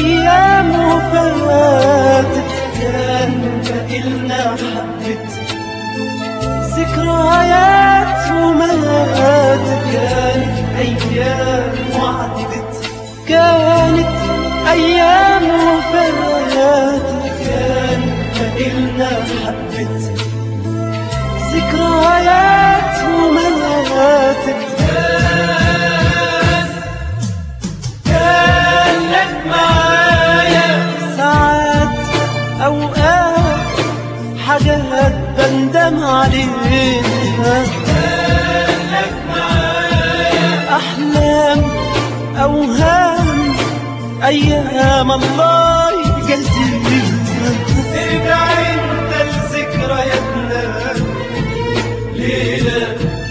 أيام وفاتت كان بقلنا حبت ذكريات وماتت، كانت أيام وعدت، كانت أيام وفاتت كان بقلنا حبت ذكريات وماتت. كانك معايا ساعات أوقات حاجات بندم عليها، كانك معايا أحلام أوهام أيام الله يجازيها. ارجع انت لذكرياتنا ليلة،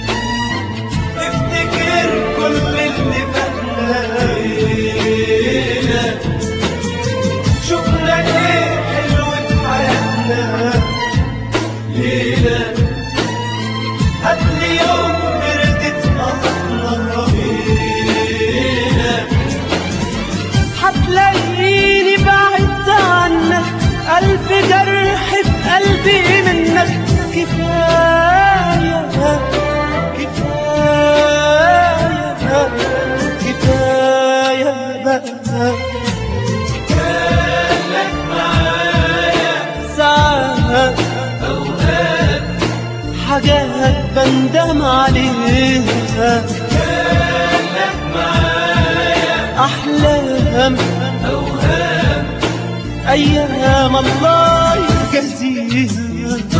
افتكر كل اللي فاتنا ليلة، شفنا ايه حلو في حياتنا ليلة، هاتلي يوم بردت قطنا ليلة، هتلاقيني بعدت عنك ألف جرح في قلبي منك. كفاية كفاية كفاية بقى، كانك معايا ساعات أوقات حاجات بندم عليها، كانك معايا أحلام أوهام أيام الله يجازيها.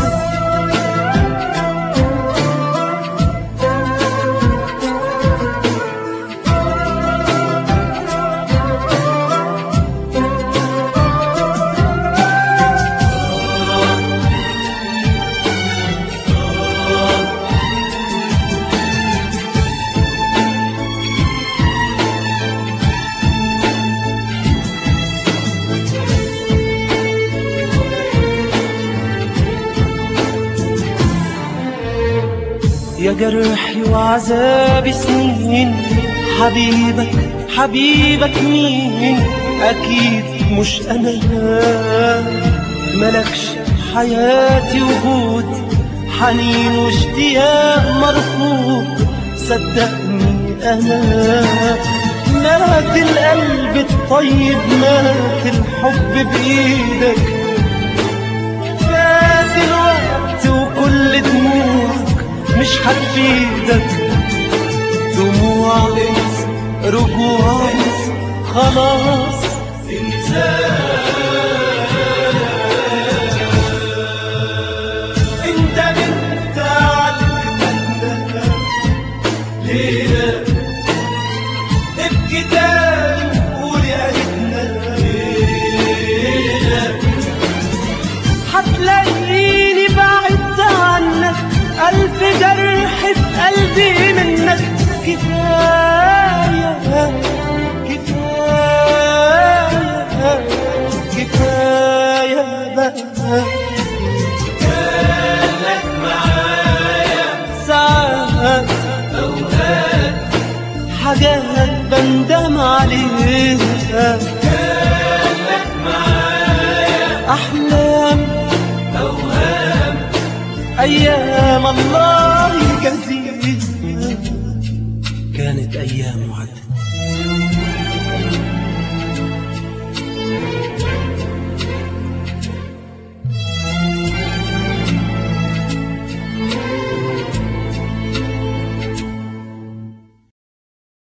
يا جرحي وعذابي سنين، حبيبك حبيبك مين؟ أكيد مش أنا، ملكش حياتي وجود، حنين واشتياق مرفوض، صدقني أنا مات القلب الطيب، مات الحب بإيدك، فات الوقت وكل دموعك مش هتفيدك، دموع رجوع خلاص انت بنت عدتنا ليلة، ابكي تاني وقول يا ريتنا ليلة، هتلاقيني بعدت عنك ألف جرح في قلبي منك. كفاية كفاية كفاية بقى، كانك معايا ساعات أوقات حاجات بندم عليها، كانك معايا أحلام أوهام أيام الله